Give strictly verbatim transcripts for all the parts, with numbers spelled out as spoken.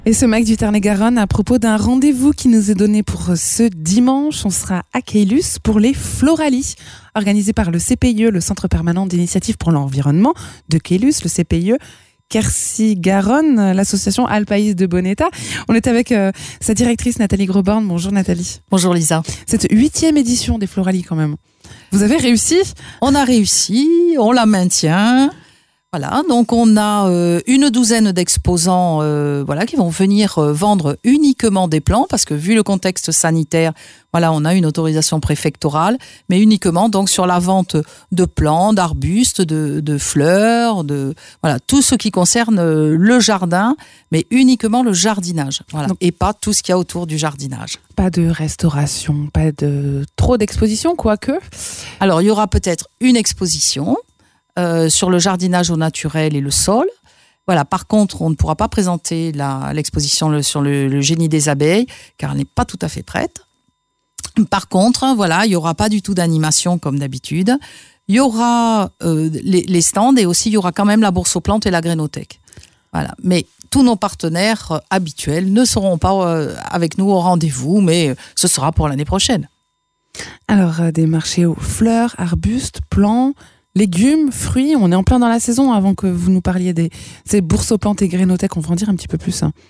Et ce Mac du Tarn-et-Garonne à propos d'un rendez-vous qui nous est donné pour ce dimanche. On sera à Caylus pour les Floralies, organisés par le C P I E, le Centre permanent d'initiative pour l'environnement de Caylus, le C P I E Quercy-Garonne, l'association Alpaïs de bon état. On est avec euh, sa directrice Nathalie Grosborn. Bonjour Nathalie. Bonjour Lisa. Cette huitième édition des Floralies quand même. Vous avez réussi ? On a réussi, on la maintient. Voilà, donc on a euh, une douzaine d'exposants euh, voilà, qui vont venir euh, vendre uniquement des plants, parce que vu le contexte sanitaire, voilà, on a une autorisation préfectorale, mais uniquement donc sur la vente de plants, d'arbustes, de, de fleurs, de voilà, tout ce qui concerne le jardin, mais uniquement le jardinage, voilà, donc, et pas tout ce qu'il y a autour du jardinage. Pas de restauration, pas de trop d'exposition, quoique. Alors il y aura peut-être une exposition. Euh, sur le jardinage au naturel et le sol. Voilà. Par contre, on ne pourra pas présenter la, l'exposition le, sur le, le génie des abeilles, car elle n'est pas tout à fait prête. Par contre, voilà, il n'y aura pas du tout d'animation comme d'habitude. Il y aura euh, les, les stands et aussi il y aura quand même la bourse aux plantes et la grainothèque. Voilà. Mais tous nos partenaires euh, habituels ne seront pas euh, avec nous au rendez-vous, mais euh, ce sera pour l'année prochaine. Alors, euh, des marchés aux fleurs, arbustes, plants, légumes, fruits, on est en plein dans la saison avant que vous nous parliez des ces bourses aux plantes et grainothèques, on va en dire un petit peu plus. Hein.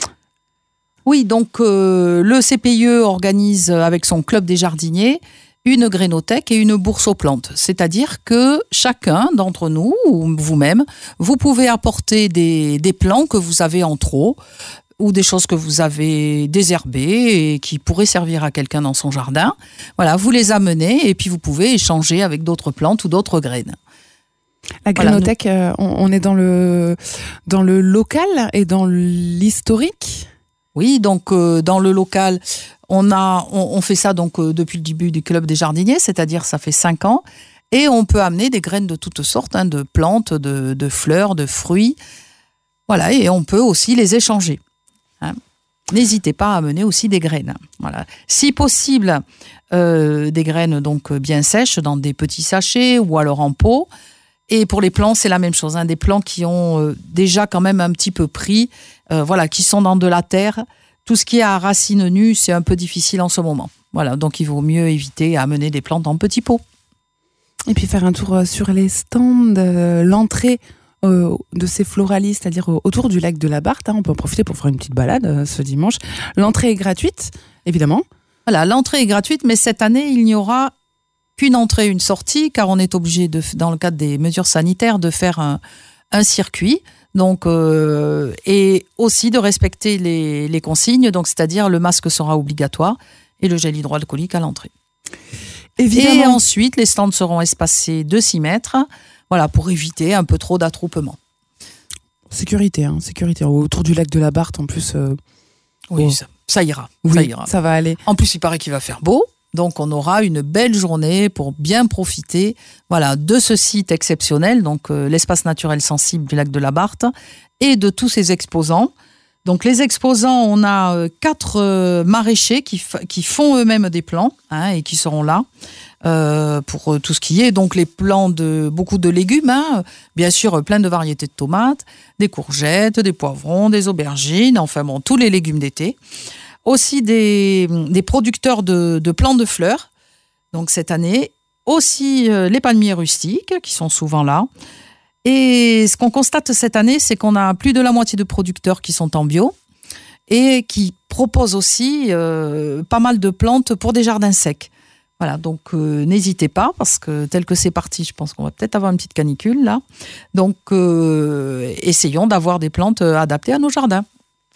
Oui, donc euh, le C P I E organise avec son club des jardiniers une grainothèque et une bourse aux plantes. C'est-à-dire que chacun d'entre nous, ou vous-même, vous pouvez apporter des, des plants que vous avez en trop, ou des choses que vous avez désherbées et qui pourraient servir à quelqu'un dans son jardin. Voilà, vous les amenez et puis vous pouvez échanger avec d'autres plantes ou d'autres graines. La grainothèque, voilà, nous... on est dans le, dans le local et dans l'historique ? Oui, donc euh, dans le local, on, a, on, on fait ça donc, euh, depuis le début du Club des jardiniers, c'est-à-dire ça fait cinq ans, et on peut amener des graines de toutes sortes, hein, de plantes, de, de fleurs, de fruits. Voilà, et on peut aussi les échanger. Hein. N'hésitez pas à amener aussi des graines. Voilà. Si possible, euh, des graines donc bien sèches dans des petits sachets ou alors en pot. Et pour les plants, c'est la même chose. Hein, des plants qui ont euh, déjà quand même un petit peu pris, euh, voilà, qui sont dans de la terre. Tout ce qui est à racines nues, c'est un peu difficile en ce moment. Voilà, donc il vaut mieux éviter à amener des plantes en petits pots. Et puis faire un tour sur les stands, euh, l'entrée de ces floralies, c'est-à-dire autour du lac de la Barthe. Hein, on peut en profiter pour faire une petite balade euh, ce dimanche. L'entrée est gratuite, évidemment. Voilà, l'entrée est gratuite, mais cette année, il n'y aura qu'une entrée, une sortie, car on est obligé, de, dans le cadre des mesures sanitaires, de faire un, un circuit. Donc, euh, et aussi de respecter les, les consignes, donc, c'est-à-dire le masque sera obligatoire et le gel hydroalcoolique à l'entrée. Évidemment. Et ensuite, les stands seront espacés de six mètres. Voilà, pour éviter un peu trop d'attroupement. Sécurité, hein, sécurité. Autour du lac de la Barthe, en plus. Euh... Oui, oh. ça, ça ira. Oui, ça ira. Ça va aller. En plus, il paraît qu'il va faire beau. Donc, on aura une belle journée pour bien profiter, voilà, de ce site exceptionnel, donc euh, l'espace naturel sensible du lac de la Barthe, et de tous ces exposants. Donc, les exposants, on a euh, quatre euh, maraîchers qui, f- qui font eux-mêmes des plants, hein, et qui seront là. Euh, pour tout ce qui est donc les plants de beaucoup de légumes, hein, bien sûr plein de variétés de tomates, des courgettes, des poivrons, des aubergines, enfin bon, tous les légumes d'été. Aussi des, des producteurs de, de plants de fleurs, donc cette année. Aussi euh, les palmiers rustiques qui sont souvent là. Et ce qu'on constate cette année, c'est qu'on a plus de la moitié de producteurs qui sont en bio et qui proposent aussi euh, pas mal de plantes pour des jardins secs. Voilà, donc euh, n'hésitez pas, parce que tel que c'est parti, je pense qu'on va peut-être avoir une petite canicule là. Donc euh, essayons d'avoir des plantes adaptées à nos jardins.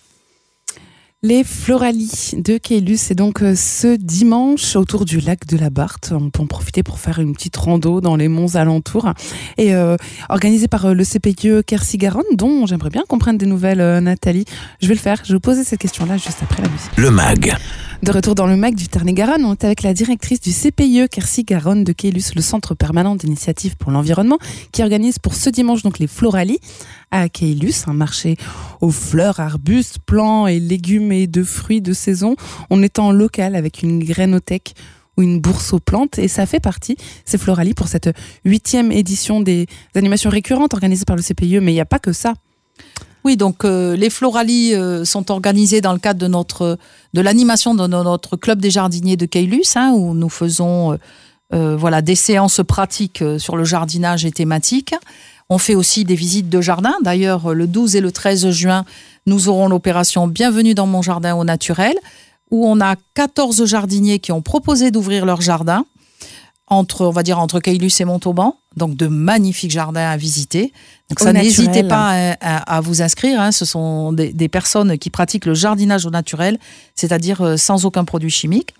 Les Floralies de Caylus, c'est donc ce dimanche autour du lac de la Barthe. On peut en profiter pour faire une petite rando dans les monts alentours. Et euh, organisé par le C P I E Quercy-Garonne, dont j'aimerais bien qu'on prenne des nouvelles, euh, Nathalie. Je vais le faire, je vais vous poser cette question-là juste après la musique. Le Mag. De retour dans le Mac du Tarn-et-Garonne, on est avec la directrice du C P I E Quercy-Garonne de Caylus, le Centre permanent d'initiative pour l'environnement, qui organise pour ce dimanche donc les Floralies à Caylus, un marché aux fleurs, arbustes, plants et légumes et de fruits de saison. On est en local avec une grainothèque ou une bourse aux plantes, et ça fait partie, ces Floralies, pour cette huitième édition des animations récurrentes organisées par le C P I E, mais il n'y a pas que ça. Oui, donc euh, les Floralies euh, sont organisées dans le cadre de notre de l'animation de notre club des jardiniers de Caylus, hein, où nous faisons euh, euh, voilà des séances pratiques sur le jardinage et thématiques. On fait aussi des visites de jardin. D'ailleurs, le douze et le treize juin, nous aurons l'opération Bienvenue dans mon jardin au naturel, où on a quatorze jardiniers qui ont proposé d'ouvrir leur jardin entre, on va dire, entre Caylus et Montauban. Donc, de magnifiques jardins à visiter. Donc, ça, n'hésitez pas à, à, à vous inscrire. Hein. Ce sont des, des personnes qui pratiquent le jardinage au naturel, c'est-à-dire sans aucun produit chimique,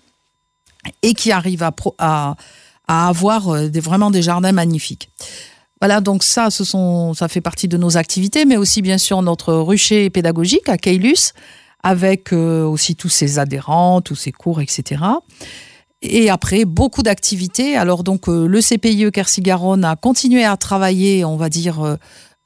et qui arrivent à, à, à avoir des, vraiment des jardins magnifiques. Voilà, donc ça, ce sont, ça fait partie de nos activités, mais aussi, bien sûr, notre rucher pédagogique à Caylus, avec euh, aussi tous ses adhérents, tous ses cours, et cetera. Et après, beaucoup d'activités. Alors donc, euh, le C P I E Quercy-Garonne a continué à travailler, on va dire, euh,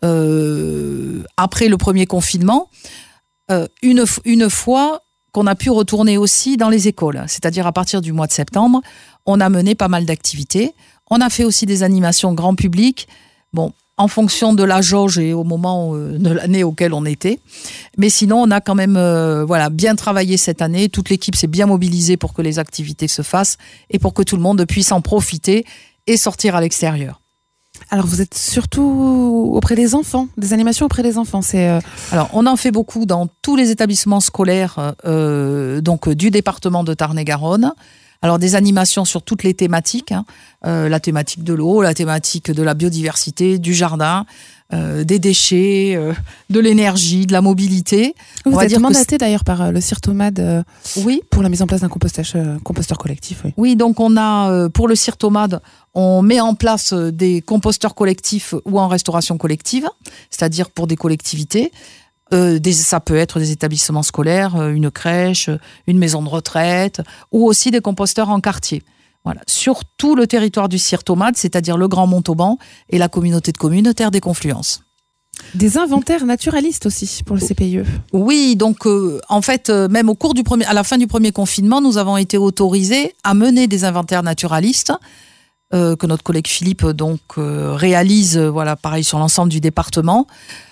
euh, après le premier confinement, euh, une, une fois qu'on a pu retourner aussi dans les écoles. C'est-à-dire à partir du mois de septembre, on a mené pas mal d'activités. On a fait aussi des animations grand public. Bon, en fonction de la jauge et au moment de l'année auquel on était. Mais sinon, on a quand même euh, voilà, bien travaillé cette année. Toute l'équipe s'est bien mobilisée pour que les activités se fassent et pour que tout le monde puisse en profiter et sortir à l'extérieur. Alors, vous êtes surtout auprès des enfants, des animations auprès des enfants. C'est euh... Alors, on en fait beaucoup dans tous les établissements scolaires euh, donc, du département de Tarn-et-Garonne. Alors, des animations sur toutes les thématiques, hein. euh, la thématique de l'eau, la thématique de la biodiversité, du jardin, euh, des déchets, euh, de l'énergie, de la mobilité. Vous On va êtes dire mandaté d'ailleurs par euh, le Cirtomad euh, oui. pour la mise en place d'un compostage, euh, composteur collectif. Oui. oui, donc on a, euh, pour le Cirtomad, on met en place des composteurs collectifs ou en restauration collective, c'est-à-dire pour des collectivités. Euh, des, ça peut être des établissements scolaires, une crèche, une maison de retraite, ou aussi des composteurs en quartier. Voilà. Sur tout le territoire du Cirtomad, c'est-à-dire le Grand Montauban et la communauté de communes Terre des Confluences. Des inventaires naturalistes aussi pour le C P I E. Oui, donc euh, en fait, euh, même au cours du premier, à la fin du premier confinement, nous avons été autorisés à mener des inventaires naturalistes euh, que notre collègue Philippe donc euh, réalise, euh, voilà, pareil sur l'ensemble du département.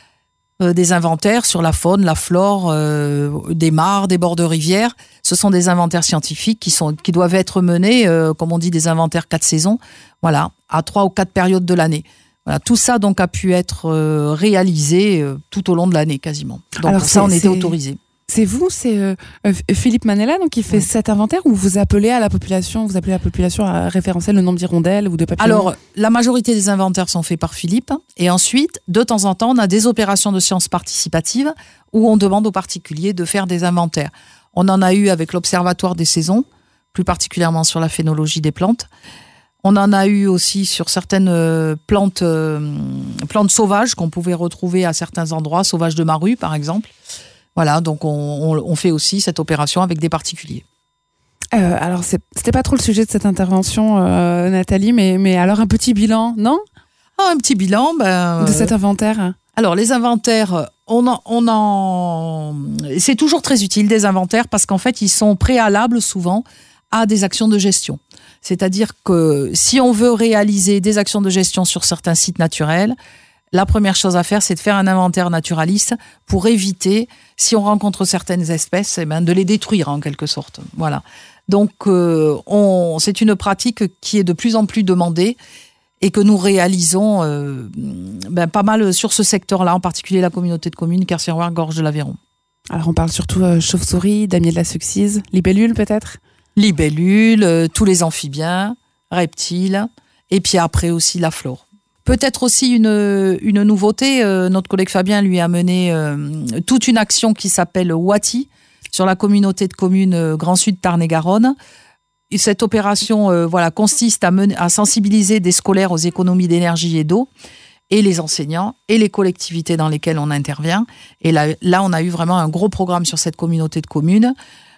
Des inventaires sur la faune, la flore, euh, des mares, des bords de rivières. Ce sont des inventaires scientifiques qui, sont, qui doivent être menés, euh, comme on dit, des inventaires quatre saisons, voilà, à trois ou quatre périodes de l'année. Voilà, tout ça donc a pu être euh, réalisé euh, tout au long de l'année quasiment. Donc Alors, pour ça, on était autorisés. C'est vous, c'est euh, Philippe Manella donc, qui fait oui. cet inventaire ou vous appelez à la population, vous appelez la population à référencer le nombre d'hirondelles ou de papillons? Alors, la majorité des inventaires sont faits par Philippe. Et ensuite, de temps en temps, on a des opérations de sciences participatives où on demande aux particuliers de faire des inventaires. On en a eu avec l'Observatoire des saisons, plus particulièrement sur la phénologie des plantes. On en a eu aussi sur certaines plantes, euh, plantes sauvages qu'on pouvait retrouver à certains endroits, sauvages de Maru par exemple. Voilà, donc on, on, on fait aussi cette opération avec des particuliers. Euh, alors, c'est, c'était pas trop le sujet de cette intervention, euh, Nathalie, mais, mais alors un petit bilan, non? Ah, un petit bilan, ben... De cet inventaire. Alors, les inventaires, on en, on en... c'est toujours très utile, des inventaires, parce qu'en fait, ils sont préalables souvent à des actions de gestion. C'est-à-dire que si on veut réaliser des actions de gestion sur certains sites naturels, la première chose à faire, c'est de faire un inventaire naturaliste pour éviter, si on rencontre certaines espèces, eh ben, de les détruire en quelque sorte. Voilà. Donc, euh, on, c'est une pratique qui est de plus en plus demandée et que nous réalisons euh, ben, pas mal sur ce secteur-là, en particulier la communauté de communes Quercy-Gorge de l'Aveyron. Alors, on parle surtout euh, chauve-souris, damier de la Succise, libellules peut-être? Libellules, euh, tous les amphibiens, reptiles, et puis après aussi la flore. Peut-être aussi une, une nouveauté, euh, notre collègue Fabien lui a mené euh, toute une action qui s'appelle Wati sur la communauté de communes euh, Grand Sud Tarn-et-Garonne. Et cette opération euh, voilà, consiste à, mener, à sensibiliser des scolaires aux économies d'énergie et d'eau, et les enseignants, et les collectivités dans lesquelles on intervient. Et là, là on a eu vraiment un gros programme sur cette communauté de communes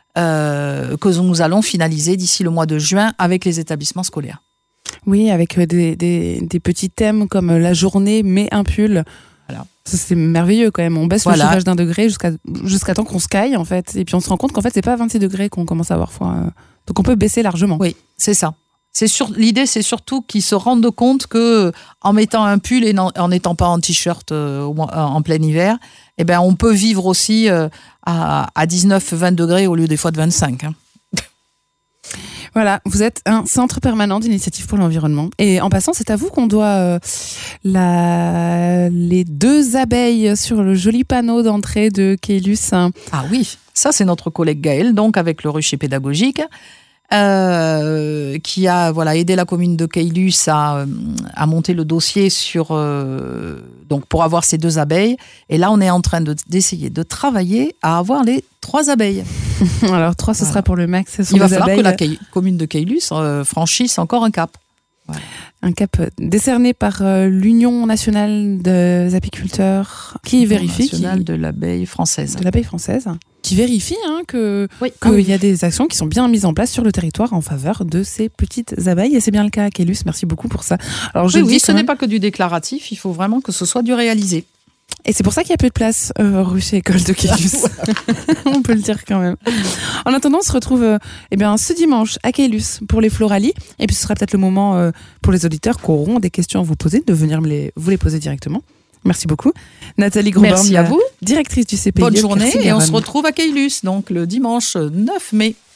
euh, que nous allons finaliser d'ici le mois de juin avec les établissements scolaires. Oui, avec des, des, des petits thèmes comme la journée met un pull. Voilà. Ça, c'est merveilleux quand même. On baisse voilà. le chauffage d'un degré jusqu'à, jusqu'à temps qu'on se caille en fait. Et puis on se rend compte qu'en fait, c'est pas à vingt-six degrés qu'on commence à avoir froid. Donc on peut baisser largement. Oui, c'est ça. C'est sur... L'idée, c'est surtout qu'ils se rendent compte que en mettant un pull et en n'étant pas en t-shirt euh, en plein hiver, eh ben, on peut vivre aussi euh, à, à dix-neuf vingt degrés au lieu des fois de vingt-cinq. Hein. Voilà, vous êtes un centre permanent d'initiative pour l'environnement. Et en passant, c'est à vous qu'on doit euh, la... les deux abeilles sur le joli panneau d'entrée de Caylus. Ah oui, ça c'est notre collègue Gaël, donc avec le rucher pédagogique, euh, qui a voilà, aidé la commune de Caylus à, à monter le dossier sur, euh, donc pour avoir ces deux abeilles. Et là, on est en train de, d'essayer de travailler à avoir les trois abeilles. Alors, trois, ce voilà. sera pour le max. Ce sont Il va des falloir abeilles... que la Caille- commune de Caylus euh, franchisse encore un cap. Voilà. Un cap décerné par euh, l'Union nationale des apiculteurs qui vérifie nationale qui... de l'abeille française. de l'abeille française, qui vérifie hein, que Oui. qu'il Oui. y a des actions qui sont bien mises en place sur le territoire en faveur de ces petites abeilles. Et c'est bien le cas à Caylus. Merci beaucoup pour ça. Alors, je Oui, le oui, dis ce quand n'est même... pas que du déclaratif, il faut vraiment que ce soit du réalisé. Et c'est pour ça qu'il y a peu de place euh, rue chez École de Caylus. On peut le dire quand même. En attendant, on se retrouve euh, eh bien, ce dimanche à Caylus pour les Floralies. Et puis ce sera peut-être le moment euh, pour les auditeurs qui auront des questions à vous poser, de venir me les, vous les poser directement. Merci beaucoup. Nathalie Grosborn, Merci à vous. directrice du C P I E. Bonne journée et on Quercy-Garonne. se retrouve à Caylus, donc le dimanche neuf mai.